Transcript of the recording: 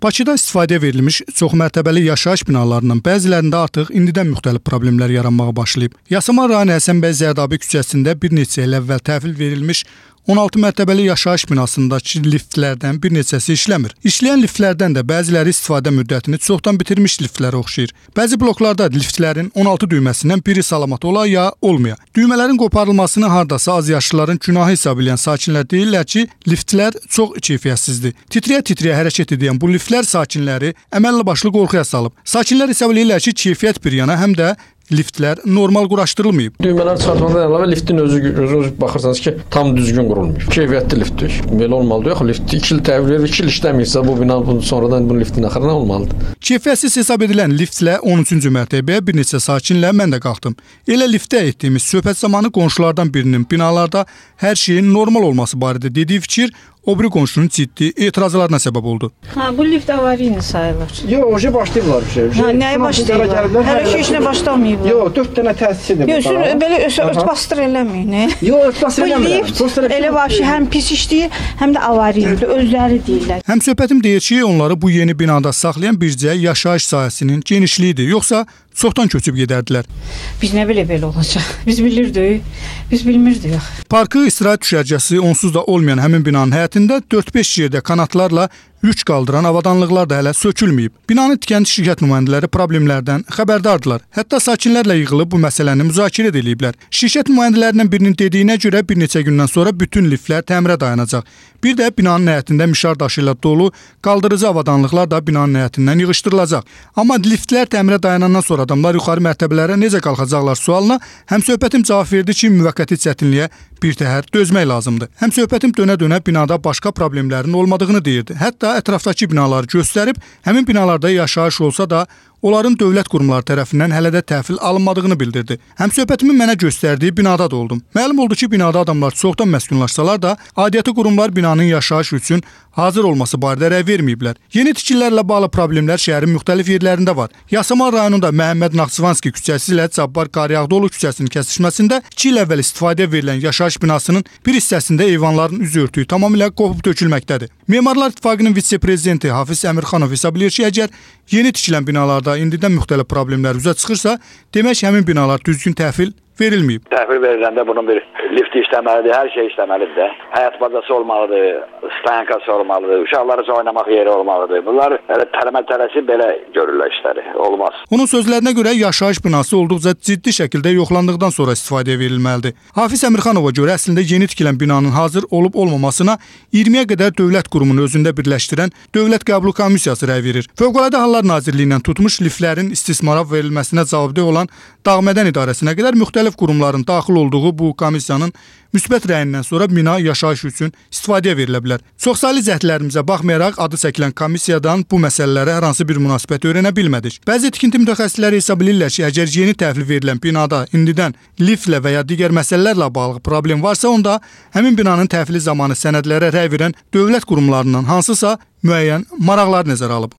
Bakıda istifadəyə verilmiş çoxmərtəbəli yaşayış binalarının bəzilərində artıq indidən müxtəlif problemlər yaranmağa başlayıb. Yasamal rayon Həsənbəy Zərdabi küçəsində bir neçə il əvvəl təhvil verilmiş 16 mərtəbəli yaşayış binasındakı liftlərdən bir neçəsi işləmir. İşləyən liftlərdən də bəziləri istifadə müddətini çoxdan bitirmiş liftlərə oxşayır. Bəzi bloklarda liftlərin 16 düyməsindən biri salamat ola ya olmaya. Düymələrin qoparılmasını hardasa azyaşlıların günahı hesab edən sakinlər deyirlər ki, liftlər çox keyfiyyətsizdir. Titrəyə-titrəyə hərəkət edən bu liftlər sakinləri əməlli başlı qorxuya salıb. Sakinlər hesab edirlər ki, keyfiyyət bir yana, həm də liftlər normal quraşdırılmayıb. Düymələr çıxartmadan əlavə liftin özü baxırsanız ki, tam düzgün qurulmayıb. Keyfiyyətli liftdir. Belə olmalıdır. Yox, lift 2 il təhvil verir, 2 il işləmirsə bu bina sonradan bu liftin axırına olmalıdır. Keyfiyyətsiz hesab edilən liftlə 13-cü mərtəbəyə bir neçə sakinlə mən də qalxdım. Elə liftdə etdiyimiz söhbət zamanı qonşulardan birinin binalarda hər şeyin normal olması barədə dediyi fikir o biri qonşunun ciddi etirazlarına səbəb oldu. Bu lift avariyni sayılır. Yox, başlayıblar bir şey. Nəyə başlayıblar? Hələ ki işinə başlamayıblar. Yox, 4 dənə təsisdir. Yox, belə örtbastır eləməyin. Yox, örtbastır eləmirəm. Bu lift elə var ki, həm pis işləyir, həm də avariylidir. Özləri deyirlər. Həmsöhbətim deyir ki, onları bu yeni binada saxlayan bircə yaşayış sahəsinin genişliyidir. Yoxsa çoxdan köçüb gedərdilər. Biz nə belə olacaq? Biz bilirdik, biz bilmirdik. Parkı istirahət düşərgəsi onsuz da olmayan həmin binanın həyətində 4-5 yerdə kanatlarla yük qaldıran avadanlıqlar da hələ sökülməyib. Binanın tikinti şirkət nümayəndələri problemlərdən xəbərdardılar. Hətta sakinlərlə yığılıb bu məsələni müzakirə ediblər. Şirkət nümayəndələrindən birinin dediyinə görə bir neçə gündən sonra bütün liftlər təmirə dayanacaq. Bir də binanın həyətində mişar daşı ilə dolu qaldırıcı avadanlıqlar da binanın həyətindən yığışdırılacaq. Amma liftlər təmirə dayanandan sonra adamlar yuxarı mərtəbələrə necə qalxacaqlar sualına həmsöhbətim cavab verdi ki, müvəqqəti çətinliyə bir təhər dözmək lazımdır. Həmsöhbətim dönə-dönə binada başqa problemlərin olmadığını deyirdi. Hətta ətrafdakı binaları göstərib, həmin binalarda yaşayış olsa da onların dövlət qurumları tərəfindən hələ də təhvil alınmadığını bildirdi. Həmsöhbətimin mənə göstərdiyi binada da oldum. Məlum oldu ki, binada adamlar çoxdan məskunlaşsalar da, aidiyyəti qurumlar binanın yaşayış üçün hazır olması barədə rəy verməyiblər. Yeni tikililərlə bağlı problemlər şəhərin müxtəlif yerlərində var. Yasamal rayonunda Məhəmməd Naxçıvanski küçəsi ilə Cabbar Qaryağdıoğlu küçəsinin kəsişməsində 2 il əvvəl istifadəyə verilən yaşayış binasının bir hissəsində eyvanların üz örtüyü tamamilə qopub tökülməkdədir. Memarlar İttifaqının vitse-prezidenti Hafiz Əmirxanov hesab edir ki, əgər yeni tikilən binalarda indidən müxtəlif problemlər üzə çıxırsa, demək həmin binalar düzgün təhvil verilməyib. Təhvil veriləndə bunun bir lifti işləməlidir, hər şey işləməlidir də. Həyat bazası olmalıdır, stayankası olmalıdır, uşaqlar üçün oynamaq yeri olmalıdır. Bunlar tələmə-tələsi belə görürlər işləri, olmaz. Onun sözlərinə görə yaşayış binası olduqca ciddi şəkildə yoxlandıqdan sonra istifadəyə verilməlidir. Hafiz Əmirxanova görə əslində yeni tikilən binanın hazır olub-olmamasına 20-yə qədər dövlət qurumunu özündə birləşdirən Dövlət Qəbul Komissiyası rəy verir. Fövqəladə Hallar Nazirliyindən tutmuş liftlərin istismara verilməsinə cavabdeh olan Dağmədən İdarəsinə qədər müxtəlif qurumların daxil olduğu bu komissiyanın müsbət rəyindən sonra bina yaşayış üçün istifadəyə verilə bilər. Çoxsaylı cəhdlərimizə baxmayaraq adı çəkilən komissiyadan bu məsələlərə hər hansı bir münasibət öyrənə bilmədik. Bəzi tikinti mütəxəssisləri hesab edirlər ki, əgər yeni təhvil verilən binada indidən liftlə və ya digər məsələlərlə bağlı problem varsa, onda həmin binanın təhvili zamanı sənədlərə rəy verən dövlət qurumlarından hansısa müəyyən maraqlar nəzərə alıb.